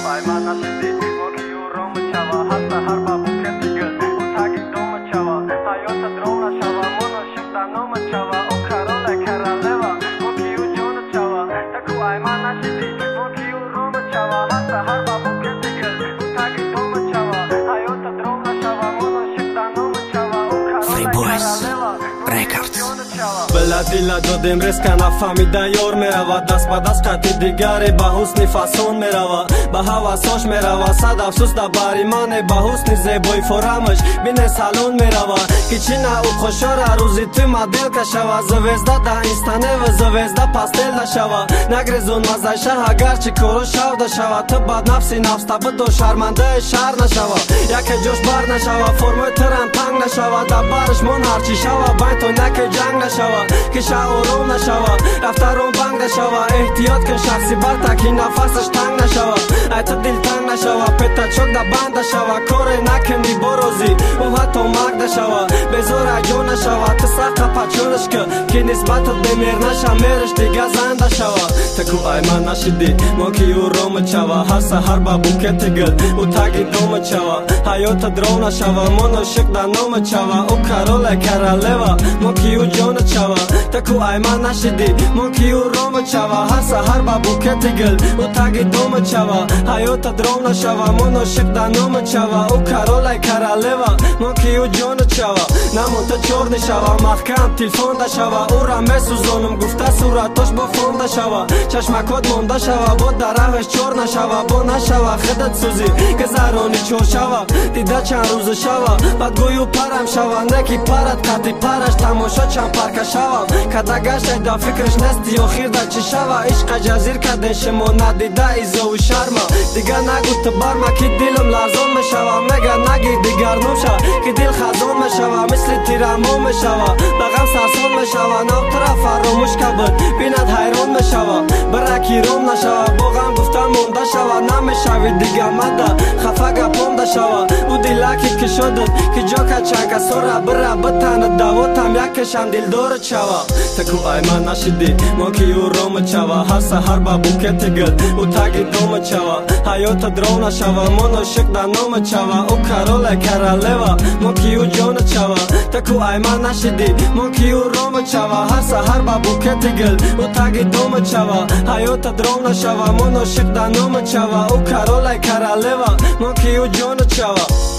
Дила додем резка нафамида ёр мерава даст ба даст қати дигаре ба ҳусни фасон мерава ба ҳавасош мерава сад афсус да бари мане ба ҳусни зебои форамаш бине салон мерава ки чина ӯ хушора рӯзи ту моделка шава звезда да инстанева звезда пастелда шава нагрезон мазаша агарчи коро шавда шава ту бад нафси нафста бидо шармандаи шаҳр нашава яке ҷош бар нашава формои тирам танг нашава да барш мон ҳарчи шава байтон яке ҷанг нашава киша ором нашава рафтарон банг нашава эҳтиёт кун шахси барта ки нафасаш танг нашава айта дил танг нашава петачок да банд нашава коре накунӣ борозӣ ӯ ҳатто марг нашава безора ҷон нашава ту сақа пачонашка ки нисбатат бемер наша мераш дига зан нашава таку айман нашидӣ мо ки ӯ ромад шава ҳар саҳар ба букети гил ӯ таги домад шава ҳаёта дров нашава мо ношиқ да номад шава ӯ кароле каралева мо ки ӯ ҷонат шава таку айман нашидӣ мо ки ӯ ромад шава ҳар саҳар ба букети гил ӯ таги домад шава ҳаёта дров нашава мо ношиқ да номад шава ӯ кароле каралева мо ки ӯ ҷонат шава намонта чор нишава маҳкам тилфонда шава ӯра месӯзонам гуфта суратош бо фонда шава чашмакот монда шава бо дараҳаш чор нашава бо нашава хидат сӯзӣ гузарони чор шава дида чанд рӯза шава бад гӯю парам шава не ки парат қати параш тамошо чанд парка шава када гаштай да фикраш нести охир да чӣ шава ишқа ҷазир кардем шумо надида изову шарма дига нагӯ ту барма ки дилам ларзон мешава мега нагир дигар номша ки дил хазон мешава мисли тирамон мешава ба ғам сарсон мешава навтара фаромӯш кабуд бинад ҳайрон мешава бираки ром нашава бо ғам гуфта монда шава намешави дига мада хафа гапонда шава ӯ дилаки ки шудуд ки ҷока чанка сора бира битана давотам якешам дилдорат шава таку айман нашидӣ мо ки ӯ ромад шава ҳар саҳар ба букети гил ӯ таги домад шава ҳаёта дров нашава мо ношиқ да номад шава ӯ кароле каралева мо ки ӯ ҷонат шава таку айман нашидӣ мо ки ӯ ромад шава ҳар саҳар ба букети гил ӯ таги домад шава ҳаёта дров нашава мо ношиқ да номад шава ӯ кароле каралева мо ки ӯ ҷонат шава